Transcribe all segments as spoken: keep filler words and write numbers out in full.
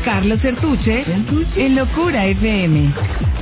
Carlos Sertuche, en Locura F M.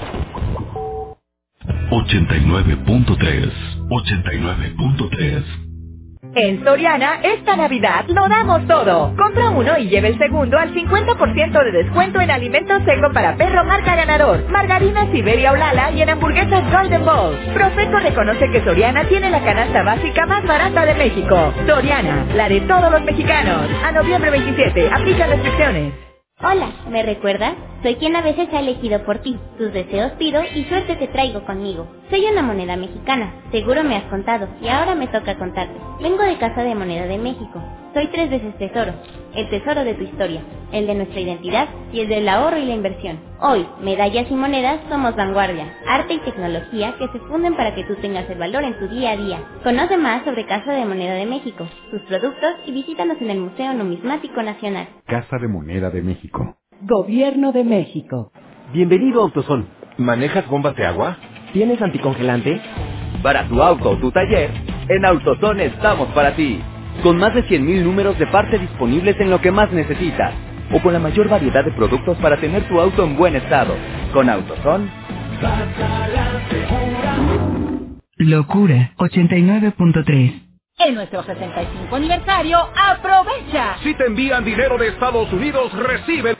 ochenta y nueve punto tres. ochenta y nueve punto tres. En Soriana, esta Navidad lo damos todo. Compra uno y lleve el segundo al cincuenta por ciento de descuento en alimentos seco para perro marca Ganador, margarinas Siberia o Lala y en hamburguesas Golden Balls. Profeco reconoce que Soriana tiene la canasta básica más barata de México. Soriana, la de todos los mexicanos. A noviembre veintisiete, aplica restricciones. Hola, ¿me recuerdas? Soy quien a veces ha elegido por ti. Tus deseos pido y suerte te traigo conmigo. Soy una moneda mexicana, seguro me has contado, y ahora me toca contarte. Vengo de Casa de Moneda de México. Soy tres veces tesoro. El tesoro de tu historia, el de nuestra identidad y el del ahorro y la inversión. Hoy, medallas y monedas somos vanguardia, arte y tecnología que se funden para que tú tengas el valor en tu día a día. Conoce más sobre Casa de Moneda de México, sus productos y visítanos en el Museo Numismático Nacional. Casa de Moneda de México. Gobierno de México. Bienvenido a AutoZone. ¿Manejas bombas de agua? ¿Tienes anticongelante? Para tu auto o tu taller, en AutoZone estamos para ti. Con más de cien mil números de parte disponibles en lo que más necesitas. O con la mayor variedad de productos para tener tu auto en buen estado. Con AutoZone. Locura ochenta y nueve punto tres. En nuestro sesenta y cinco aniversario, ¡aprovecha! Si te envían dinero de Estados Unidos, recibe